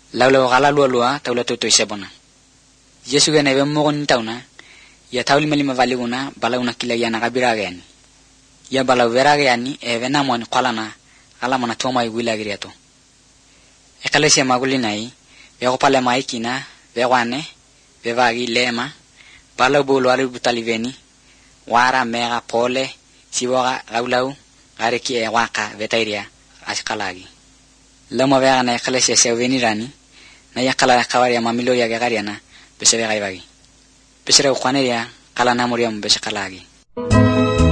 lawlaw gala lua tawla to sebona yesu gane be mo gon tawna ya tawli malima valiguna balawna kila yana kabira gani ya balaw vera gani e vena mon qalana ala mana toma igula griato e kalesia magulinai be go pale maikina be wane be vagi lema balaw bolo ali butaliveni wara mega pole siwara gaulau gareki e waka vetairia askalagi lama vera na kalesia seveni rani na yakala kawaria mamilo ya gariana besere gaibagi besere kwaneria kala namoria mbese kalagi